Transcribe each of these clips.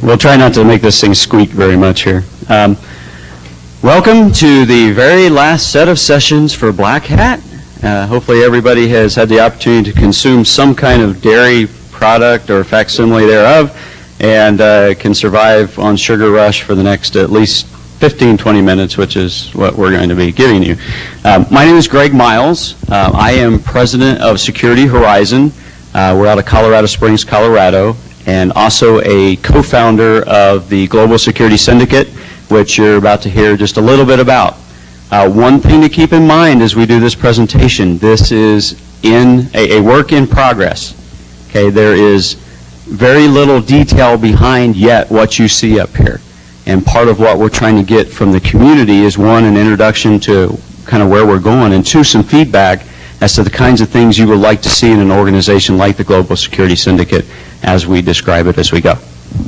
We'll try not to make this thing squeak very much here. Welcome to the very last set of sessions for Black Hat. Hopefully everybody has had the opportunity to consume some kind of dairy product or facsimile thereof and can survive on Sugar Rush for the next at least 15-20 minutes, which is what we're going to be giving you. My name is Greg Miles. I am president of Security Horizon. We're out of Colorado Springs, Colorado, and also a co-founder of the Global Security Syndicate, which you're about to hear just a little bit about. One thing to keep in mind as we do this presentation, this is in a work in progress. Okay, there is very little detail behind yet what you see up here. And part of what we're trying to get from the community is, one, an introduction to kind of where we're going, and two, some feedback as to the kinds of things you would like to see in an organization like the Global Security Syndicate as we describe it as we go.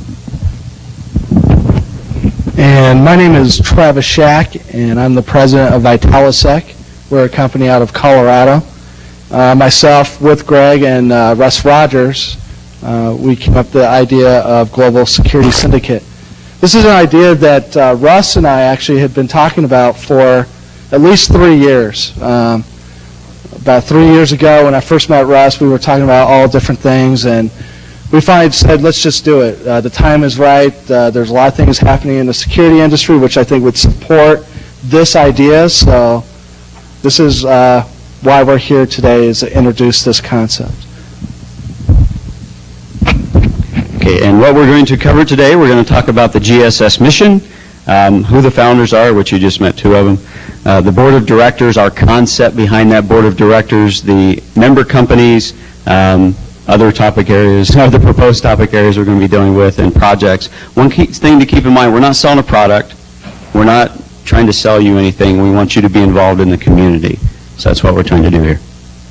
And my name is Travis Shack, and I'm the president of Vitalisec. We're a company out of Colorado. Myself, with Greg and Russ Rogers, we came up with the idea of Global Security Syndicate. This is an idea that Russ and I actually had been talking about for at least 3 years. About 3 years ago, when I first met Russ, we were talking about all different things, and we finally said, let's just do it. The time is right. There's a lot of things happening in the security industry which I think would support this idea. So this is why we're here today, is to introduce this concept. Okay, and what we're going to cover today, we're going to talk about the GSS mission, who the founders are, which you just met two of them, the board of directors, our concept behind that board of directors, the member companies, other topic areas, other proposed topic areas we're going to be dealing with, and projects. One key thing to keep in mind, we're not selling a product. We're not trying to sell you anything. We want you to be involved in the community. So that's what we're trying to do here.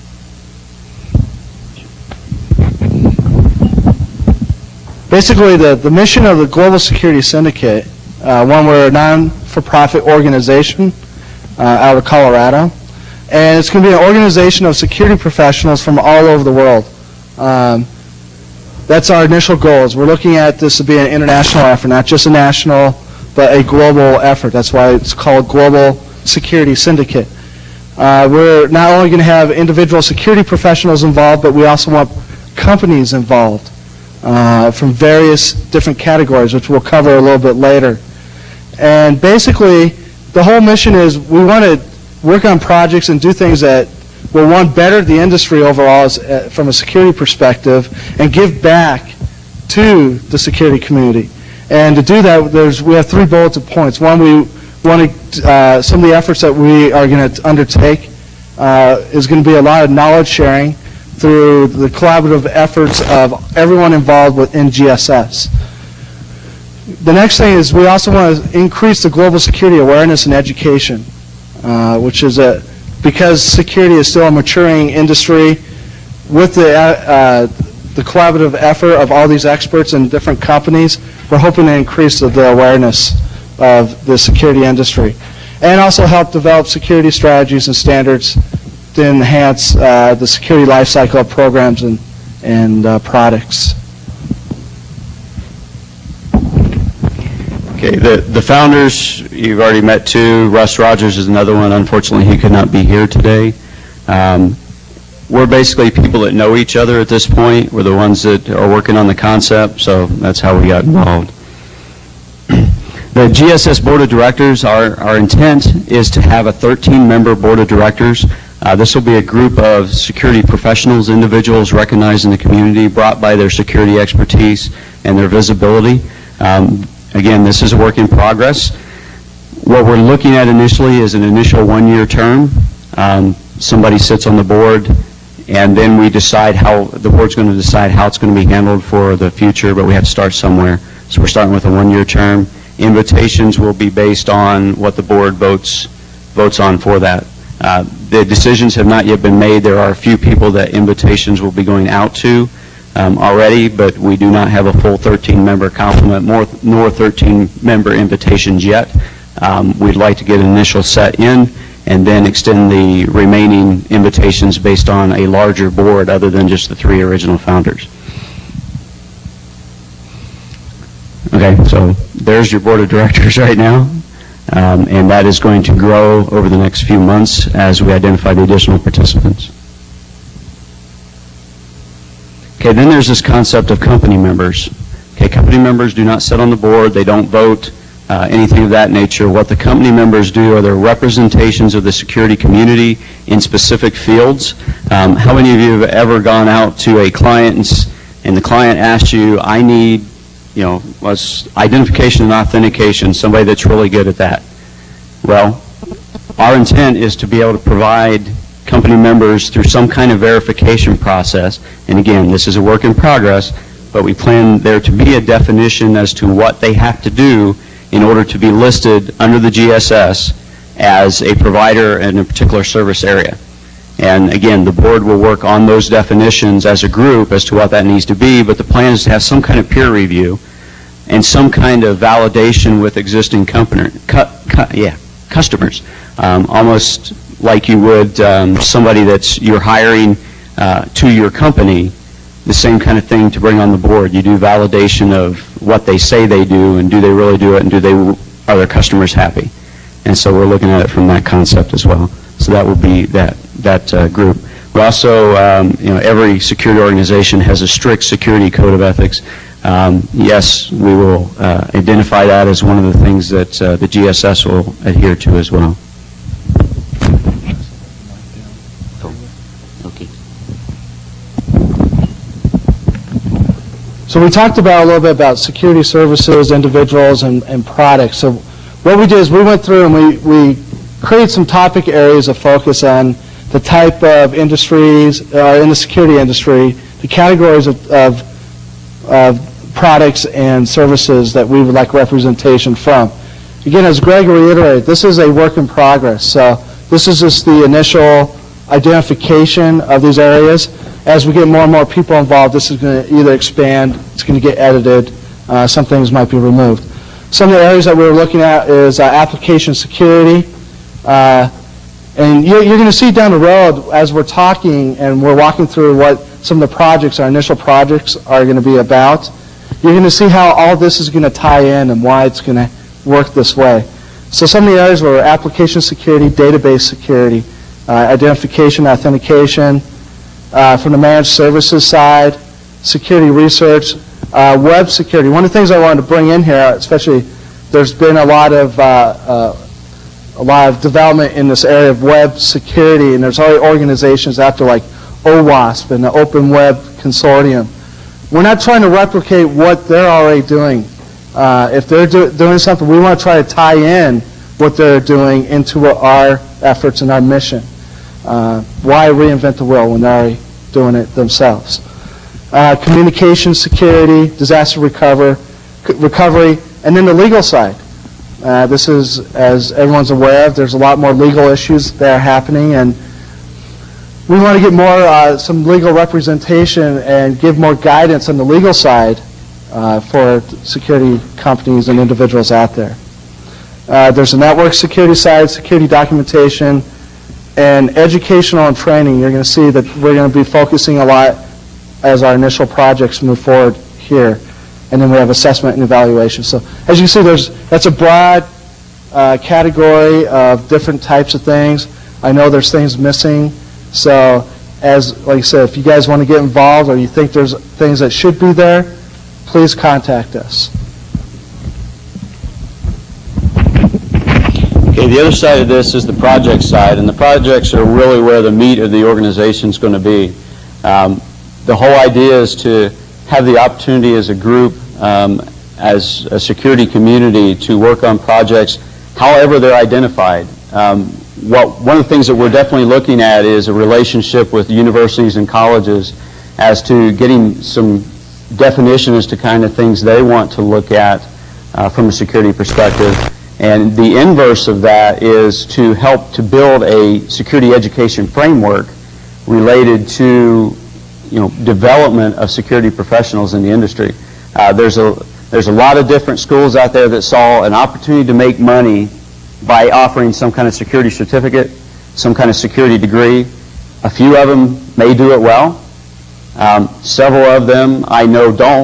Basically, the mission of the Global Security Syndicate, one, we're a non-for-profit organization out of Colorado, and it's going to be an organization of security professionals from all over the world. That's our initial goals. We're looking at this to be an international effort, not just a national, but a global effort. That's why it's called Global Security Syndicate. We're not only going to have individual security professionals involved, but we also want companies involved from various different categories, which we'll cover a little bit later. And basically, the whole mission is we want to work on projects and do things that will, one, better the industry overall from a security perspective, and give back to the security community. And to do that, we have 3 bulleted points. One, we want to, some of the efforts that we are going to undertake is going to be a lot of knowledge sharing through the collaborative efforts of everyone involved within GSS. The next thing is we also want to increase the global security awareness and education, which is because security is still a maturing industry. With the collaborative effort of all these experts and different companies, we're hoping to increase the awareness of the security industry, and also help develop security strategies and standards to enhance the security lifecycle of programs and products. Okay, the founders, you've already met two. Russ Rogers is another one. Unfortunately, he could not be here today. We're basically people that know each other at this point. We're the ones that are working on the concept, so that's how we got involved. The GSS Board of Directors, our intent is to have a 13-member Board of Directors. This will be a group of security professionals, individuals recognized in the community, brought by their security expertise and their visibility. Again, this is a work in progress. What we're looking at initially is an initial 1-year term. Somebody sits on the board, and then we decide how, the board's going to decide how it's going to be handled for the future, but we have to start somewhere. So we're starting with a 1-year term. Invitations will be based on what the board votes on for that. The decisions have not yet been made. There are a few people that invitations will be going out to already, but we do not have a full 13-member complement nor 13-member invitations yet. We'd like to get an initial set in and then extend the remaining invitations based on a larger board other than just the 3 original founders. Okay, so there's your board of directors right now, and that is going to grow over the next few months as we identify the additional participants. Okay, then there's this concept of company members. Okay, company members do not sit on the board, they don't vote, anything of that nature. What the company members do are their representations of the security community in specific fields. How many of you have ever gone out to a client and the client asks you, I need, identification and authentication, somebody that's really good at that? Well, our intent is to be able to provide company members through some kind of verification process. And again, this is a work in progress, but we plan there to be a definition as to what they have to do in order to be listed under the GSS as a provider in a particular service area. And again, the board will work on those definitions as a group as to what that needs to be, but the plan is to have some kind of peer review and some kind of validation with existing customers, almost like you would somebody you're hiring to your company, the same kind of thing to bring on the board. You do validation of what they say they do, and do they really do it, and are their customers happy? And so we're looking at it from that concept as well. So that will be that group. We also, every security organization has a strict security code of ethics. Yes, we will identify that as one of the things that the GSS will adhere to as well. Okay. So we talked about a little bit about security services, individuals, and products. So what we did is we went through and we created some topic areas of focus on the type of industries in the security industry, the categories of products and services that we would like representation from. Again, as Greg reiterated, this is a work in progress. So this is just the initial identification of these areas. As we get more and more people involved, this is going to either expand, it's going to get edited, some things might be removed. Some of the areas that we're looking at is application security. And you're going to see down the road as we're talking and we're walking through what some of the projects, our initial projects, are going to be about. You're going to see how all this is going to tie in and why it's going to work this way. So some of the areas were application security, database security, identification, authentication, from the managed services side, security research, web security. One of the things I wanted to bring in here, especially there's been a lot of development in this area of web security, and there's already organizations out there like OWASP and the Open Web Consortium. We're not trying to replicate what they're already doing. If they're doing something, we want to try to tie in what they're doing into our efforts and our mission. Why reinvent the wheel when they're already doing it themselves? Communication security, disaster recovery, and then the legal side. This is, as everyone's aware of, there's a lot more legal issues that are happening, and we want to get more some legal representation and give more guidance on the legal side for security companies and individuals out there. There's a network security side, security documentation, and educational and training. You're going to see that we're going to be focusing a lot as our initial projects move forward here. And then we have assessment and evaluation. So as you can see, that's a broad category of different types of things. I know there's things missing. So like I said, if you guys want to get involved or you think there's things that should be there, please contact us. Okay, the other side of this is the project side, and the projects are really where the meat of the organization is going to be. The whole idea is to have the opportunity as a group, as a security community, to work on projects however they're identified. One of the things that we're definitely looking at is a relationship with universities and colleges as to getting some definition as to kind of things they want to look at from a security perspective. And the inverse of that is to help to build a security education framework related to development of security professionals in the industry. There's a lot of different schools out there that saw an opportunity to make money by offering some kind of security certificate, some kind of security degree. A few of them may do it well. Several of them I know don't,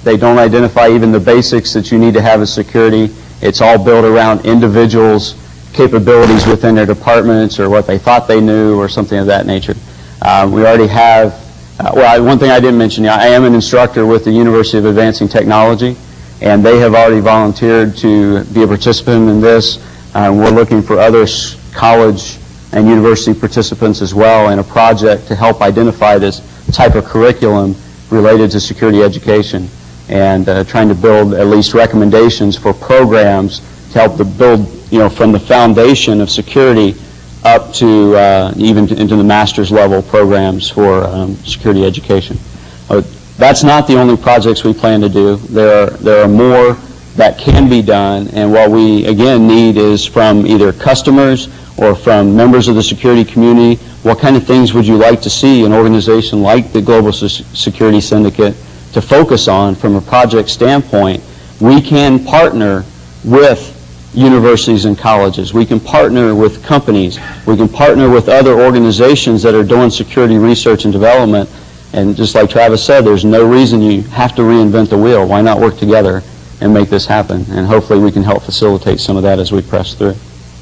They don't identify even the basics that you need to have as security. It's all built around individuals' capabilities within their departments or what they thought they knew or something of that nature. We already have, one thing I didn't mention, I am an instructor with the University of Advancing Technology, and they have already volunteered to be a participant in this. We're looking for other college and university participants as well in a project to help identify this type of curriculum related to security education, and trying to build at least recommendations for programs to help to build, from the foundation of security up to even into the master's level programs for security education. That's not the only projects we plan to do. There are more that can be done, and what we, again, need is from either customers or from members of the security community, what kind of things would you like to see an organization like the Global Security Syndicate to focus on from a project standpoint? We can partner with universities and colleges. We can partner with companies. We can partner with other organizations that are doing security research and development. And just like Travis said, there's no reason you have to reinvent the wheel. Why not work together and make this happen? And hopefully we can help facilitate some of that as we press through.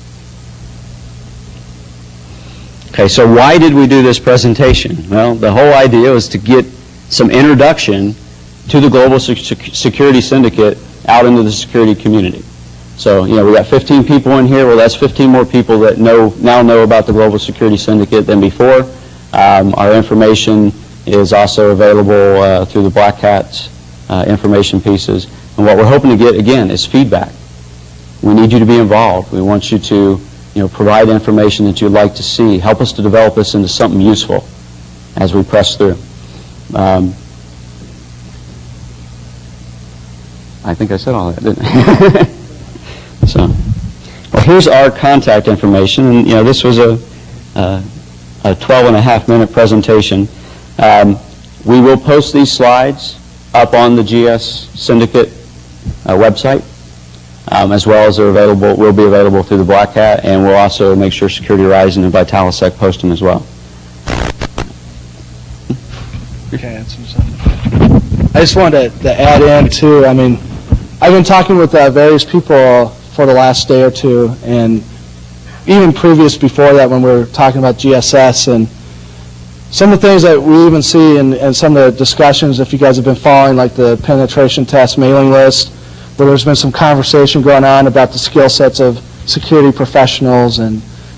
Okay, so why did we do this presentation? Well, the whole idea was to get some introduction to the Global Security Syndicate out into the security community. So, we got 15 people in here. Well, that's 15 more people that now know about the Global Security Syndicate than before. Our information is also available through the Black Hat information pieces. And what we're hoping to get, again, is feedback. We need you to be involved. We want you to provide information that you'd like to see. Help us to develop this into something useful as we press through. I think I said all that, didn't I? So, well, here's our contact information. And, this was a 12.5-minute presentation. We will post these slides up on the GS Syndicate website. As well as will be available through the Black Hat, and we'll also make sure Security Horizon and Vitalisec post them as well. I just wanted to add in too. I've been talking with various people for the last day or two, and even previous before that when we were talking about GSS, and some of the things that we even see in some of the discussions, if you guys have been following, like the penetration test mailing list, where there's been some conversation going on about the skill sets of security professionals, and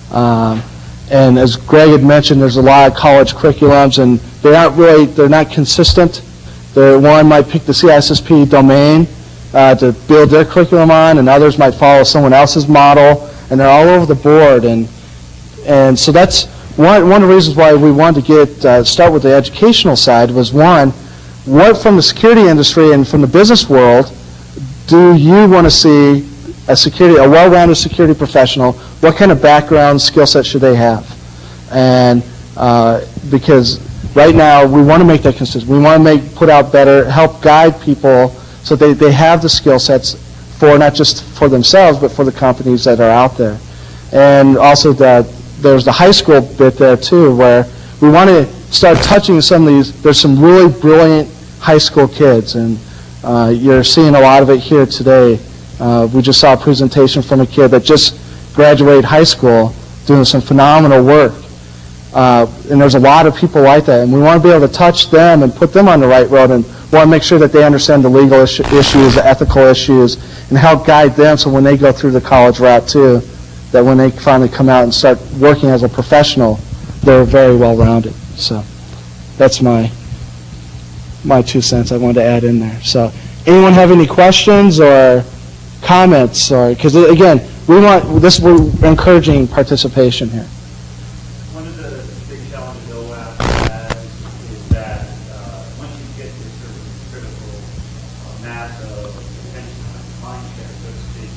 as Greg had mentioned, there's a lot of college curriculums, and they're not consistent. One might pick the CISSP domain to build their curriculum on, and others might follow someone else's model, and they're all over the board, and so that's one of the reasons why we wanted to start with the educational side was, one, what from the security industry and from the business world do you want to see a well-rounded security professional? What kind of background, skill set should they have? And because right now we want to make that consistent. We want to put out better, help guide people so they have the skill sets for not just for themselves, but for the companies that are out there. And also there's the high school bit there too, where we want to start touching some of these. There's some really brilliant high school kids, and you're seeing a lot of it here today. We just saw a presentation from a kid that just graduated high school doing some phenomenal work. And there's a lot of people like that, and we want to be able to touch them and put them on the right road, and want to make sure that they understand the legal issues, the ethical issues, and help guide them so when they go through the college route too, that when they finally come out and start working as a professional, they're very well rounded. So that's my 2 cents I wanted to add in there. So anyone have any questions or comments? Because again, we're encouraging participation here. One of the big challenges OWASP has is that once you get this sort of critical mass of attention on mind share, so to speak,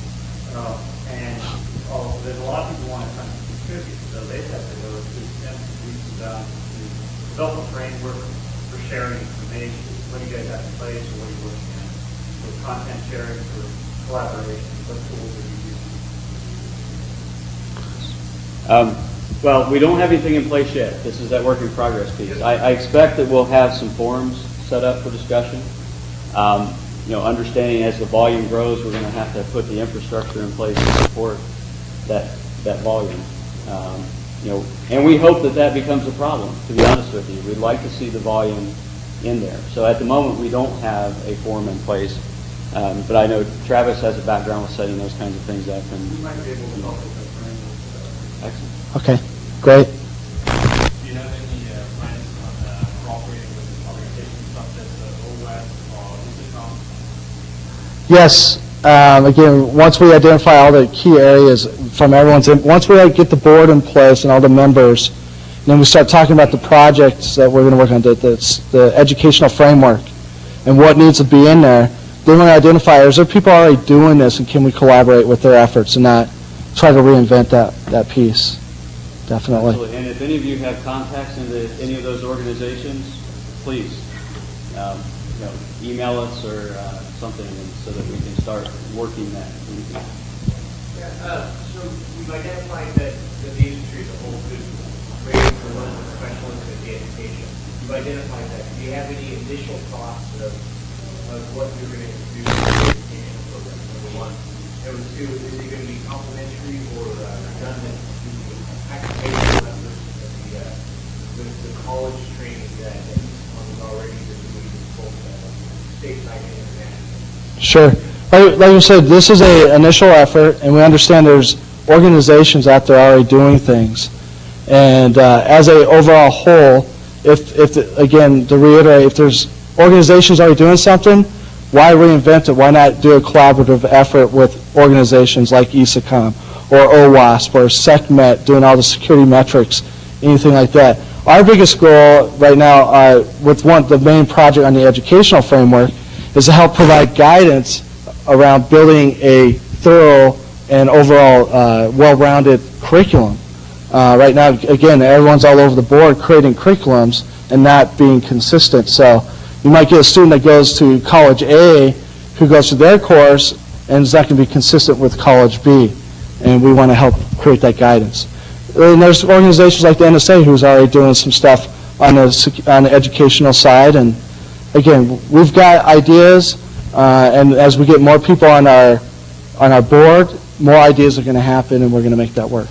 there's a lot of people who want to come to contribute, so they have to go through weeks about to develop a framework for sharing information. What do you guys have in place, or what are you looking at? For content sharing, for collaboration, what tools are you using? Well, we don't have anything in place yet. This is that work in progress piece. I expect that we'll have some forums set up for discussion. Understanding as the volume grows, we're going to have to put the infrastructure in place to support that volume. And we hope that becomes a problem, to be honest with you. We'd like to see the volume in there. So at the moment, we don't have a form in place. But I know Travis has a background with setting those kinds of things up. And You might be able to help with that framework. Excellent. Okay, great. Do you have any plans on cooperating with organizations such as OWASP or ISACOM? Yes. Again, once we identify all the key areas from once we get the board in place and all the members, then we start talking about the projects that we're going to work on, the educational framework and what needs to be in there. Then we identify, is there people already doing this, and can we collaborate with their efforts and not try to reinvent that piece? Definitely. Absolutely. And if any of you have contacts into any of those organizations, please email us or something, so that we can start working that. So we've identified that the industry as a whole could raise for one of the specialists in the education. You've identified that. Do you have any initial thoughts of what you're going to do with the educational program? Number one. Number two, is it going to be complementary or redundant to the activation efforts of the college training that one is already doing both stateside and international? Sure. Like you said, this is an initial effort, and we understand there's organizations out there already doing things. And as an overall whole, again, to reiterate, if there's organizations already doing something, why reinvent it? Why not do a collaborative effort with organizations like ISACOM or OWASP or SecMet doing all the security metrics, anything like that? Our biggest goal right now with the main project on the educational framework is to help provide guidance around building a thorough and overall well-rounded curriculum. Right now, again, everyone's all over the board creating curriculums and not being consistent. So you might get a student that goes to College A who goes to their course and is not going to be consistent with College B. And we want to help create that guidance. And there's organizations like the NSA who's already doing some stuff on the educational side. And again, we've got ideas, and as we get more people on our board, more ideas are going to happen, and we're going to make that work.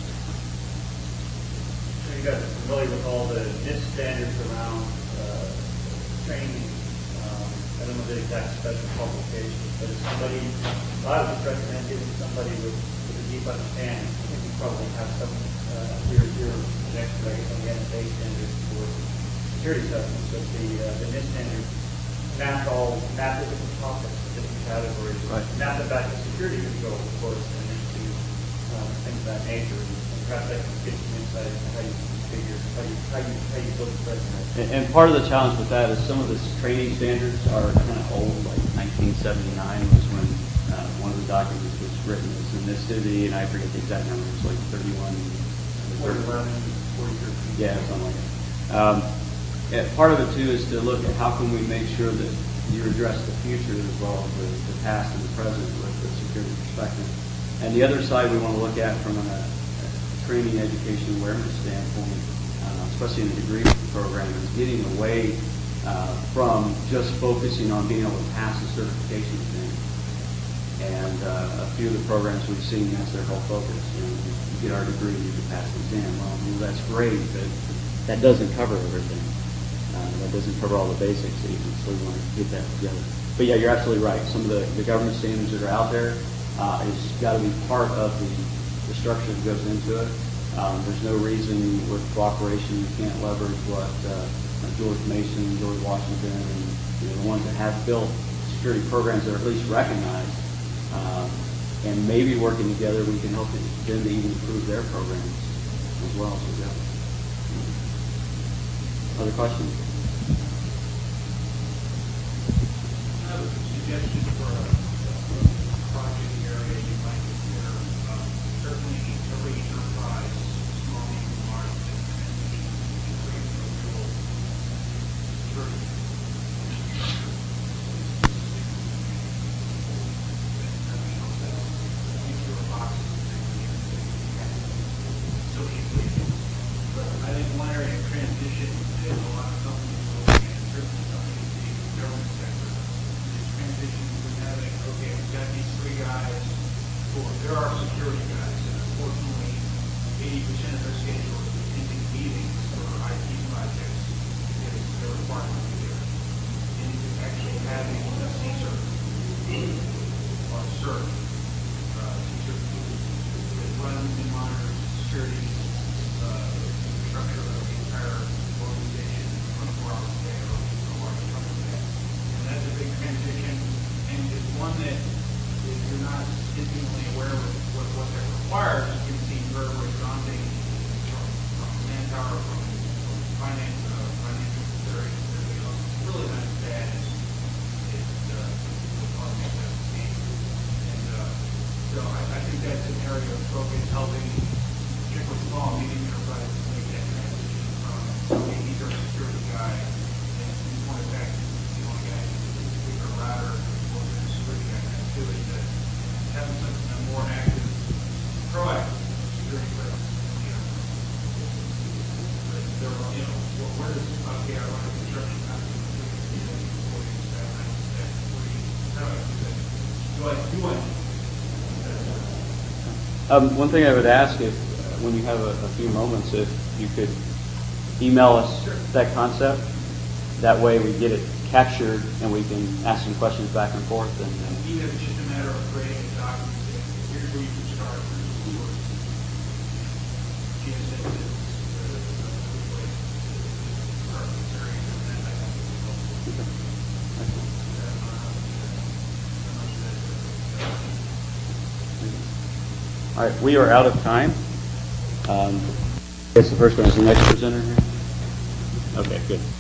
So you guys are familiar with all the NIST standards around training. I don't know the exact special qualifications, but if somebody, I would just recommend giving somebody with a deep understanding. I think we probably have some here an expert, I guess, on the NSA standards for security assessments, but the NIST standards map the different topics, the different categories, Right. map them back to security control, of course, and into things of that nature. And perhaps that can get some insight into how you configure, how you build the president. And part of the challenge with that is some of the training standards are kind of old, like 1979 was when one of the documents was written. It's in this city, and I forget the exact number. It's like 31. 4011, 4013. Yeah, something like that. Part of it, too, is to look at how can we make sure that you address the future as well as the past and the present with the security perspective. And the other side we want to look at from a training education awareness standpoint, especially in the degree program, is getting away from just focusing on being able to pass a certification exam. And a few of the programs we've seen, that's their whole focus. You get our degree, you can pass the exam. Well, that's great, but that doesn't cover everything. That doesn't cover all the basics even, so we want to get that together. But yeah, you're absolutely right. Some of the government standards that are out there has got to be part of the structure that goes into it. There's no reason with cooperation you can't leverage what George Mason, George Washington, and the ones that have built security programs that are at least recognized. And maybe working together, we can help them to even improve their programs as well. So, yeah. Other questions? I have a suggestion for a project area you might consider. Certainly, every enterprise, small, medium, large, and create a real security. I think one area of transition is a lot of companies looking at, certainly companies in the government sector, is Sure, there are security guys, and unfortunately, 80% of their schedule is attending meetings for IT projects because they're required to be there. And you actually having a CSER or a CERT, CSER that runs and monitors security structure of the entire organization 24 hours a day or large chunk of the day. And that's a big transition, and it's one that if you're not intimately aware of what that requires, it can seem very, very daunting from manpower, from financial considerations, everything else. It's really not as bad as it causes us to see. And so I think that's an area of focus, helping particularly small and medium enterprises make that transition from, okay, these are a security guy, and you point it back to the only guy who's a bigger router, or a security guy next to it, that having something a more active, proactive security presence. But there are, where does, okay, I run a construction company, One thing I would ask, if when you have a few moments, if you could email us that concept, that way we get it captured and we can ask some questions back and forth. And even if it's just a matter of creating a document, here's where you can start, here's where all right, we are out of time. I guess the first one is the next presenter here. Okay, good.